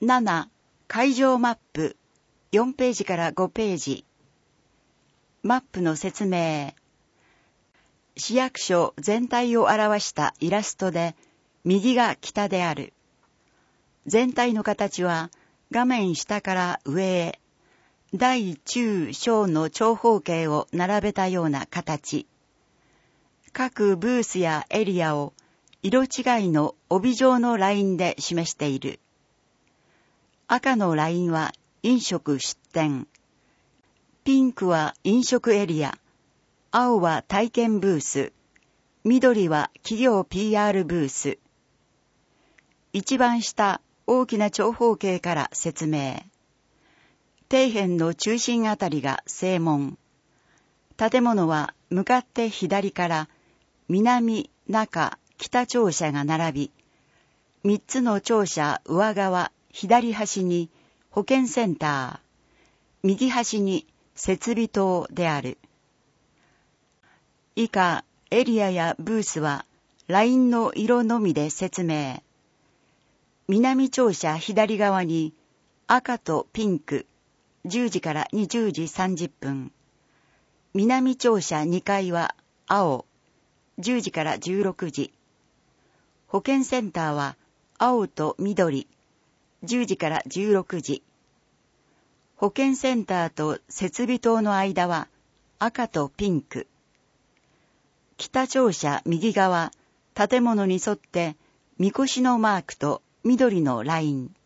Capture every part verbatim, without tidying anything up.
なな、会場マップ、よんページからごページ。マップの説明。市役所全体を表したイラストで、右が北である。全体の形は画面下から上へ、大中小の長方形を並べたような形。各ブースやエリアを色違いの帯状のラインで示している。赤のラインは飲食出店。ピンクは飲食エリア。青は体験ブース。緑は企業 ピーアール ブース。一番下、大きな長方形から説明。底辺の中心あたりが正門。建物は向かって左から南、中、北庁舎が並び、三つの庁舎上側、左端に保健センター、右端に設備棟である。以下、エリアやブースはラインの色のみで説明。南庁舎左側に赤とピンク、じゅうじからにじゅうじさんじゅっぷん。南庁舎にかいは青、じゅうじからじゅうろくじ。保健センターは青と緑、じゅうじからじゅうろくじ。保健センターと設備棟の間は赤とピンク。北庁舎右側、建物に沿ってみこしのマークと緑のライン。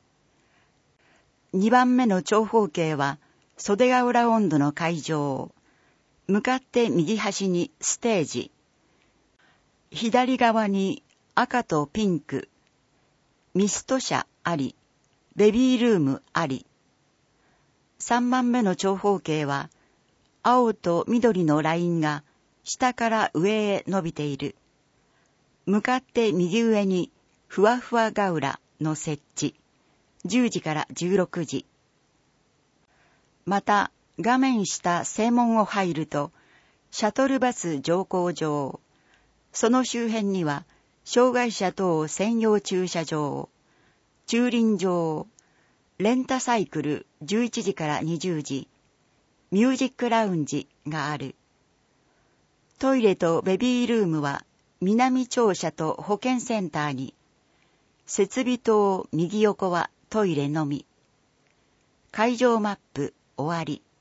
にばんめの長方形は袖ヶ浦音頭の会場。向かって右端にステージ。左側に赤とピンク。ミスト車あり、ベビールームあり。さんばんめの長方形は青と緑のラインが下から上へ伸びている。向かって右上にふわふわが浦の設置。じゅうじからじゅうろくじ。また、画面下正門を入ると、シャトルバス乗降場。その周辺には、障害者等専用駐車場、駐輪場、レンタサイクルじゅういちじからにじゅうじ、ミュージックラウンジがある。トイレとベビールームは南庁舎と保健センターに、設備棟右横はトイレのみ。会場マップ終わり。